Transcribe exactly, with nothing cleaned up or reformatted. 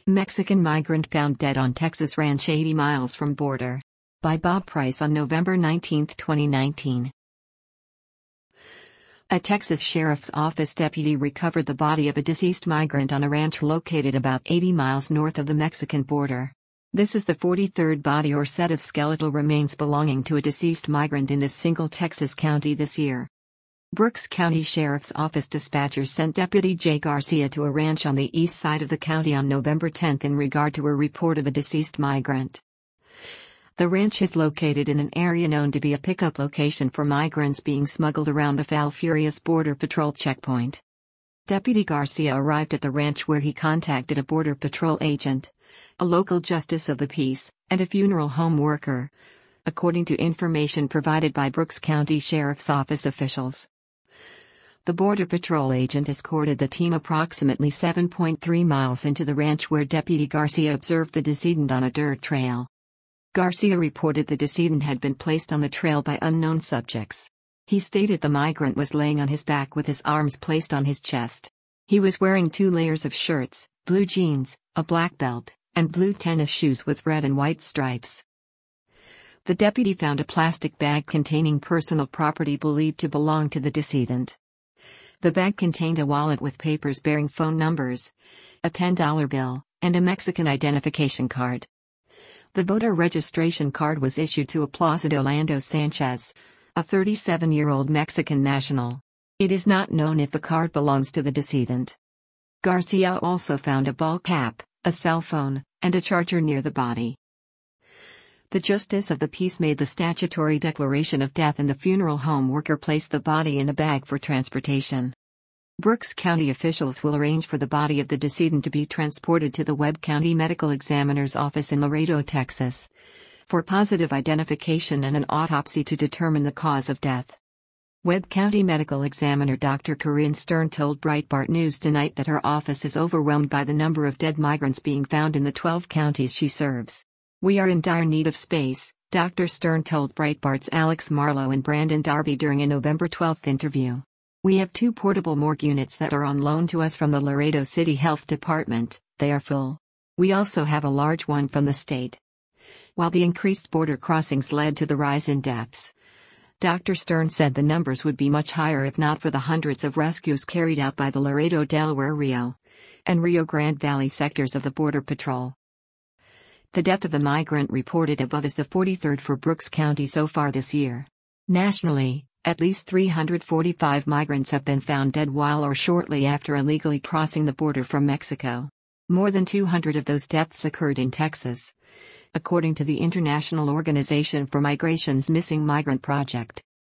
Mexican migrant found dead on Texas ranch eighty miles from border. By Bob Price on November nineteenth, twenty nineteen. A Texas sheriff's office deputy recovered the body of a deceased migrant on a ranch located about eighty miles north of the Mexican border. This is the forty-third body or set of skeletal remains belonging to a deceased migrant in this single Texas county this year. Brooks County Sheriff's Office dispatchers sent Deputy Jay Garcia to a ranch on the east side of the county on November tenth in regard to a report of a deceased migrant. The ranch is located in an area known to be a pickup location for migrants being smuggled around the Falfurrias Border Patrol checkpoint. Deputy Garcia arrived at the ranch where he contacted a Border Patrol agent, a local justice of the peace, and a funeral home worker, according to information provided by Brooks County Sheriff's Office officials. The Border Patrol agent escorted the team approximately seven point three miles into the ranch where Deputy Garcia observed the decedent on a dirt trail. Garcia reported the decedent had been placed on the trail by unknown subjects. He stated the migrant was laying on his back with his arms placed on his chest. He was wearing two layers of shirts, blue jeans, a black belt, and blue tennis shoes with red and white stripes. The deputy found a plastic bag containing personal property believed to belong to the decedent. The bag contained a wallet with papers bearing phone numbers, a ten dollar bill, and a Mexican identification card. The voter registration card was issued to a Placido Lando Sanchez, a thirty-seven-year-old Mexican national. It is not known if the card belongs to the decedent. Garcia also found a ball cap, a cell phone, and a charger near the body. The Justice of the Peace made the statutory declaration of death and the funeral home worker placed the body in a bag for transportation. Brooks County officials will arrange for the body of the decedent to be transported to the Webb County Medical Examiner's office in Laredo, Texas, for positive identification and an autopsy to determine the cause of death. Webb County Medical Examiner Doctor Corinne Stern told Breitbart News Tonight that her office is overwhelmed by the number of dead migrants being found in the twelve counties she serves. "We are in dire need of space," Doctor Stern told Breitbart's Alex Marlowe and Brandon Darby during a November twelfth interview. "We have two portable morgue units that are on loan to us from the Laredo City Health Department. They are full. We also have a large one from the state." While the increased border crossings led to the rise in deaths, Doctor Stern said the numbers would be much higher if not for the hundreds of rescues carried out by the Laredo, Delaware, Rio, and Rio Grande Valley sectors of the Border Patrol. The death of the migrant reported above is the forty-third for Brooks County so far this year. Nationally, at least three hundred forty-five migrants have been found dead while or shortly after illegally crossing the border from Mexico. More than two hundred of those deaths occurred in Texas, according to the International Organization for Migration's Missing Migrant Project.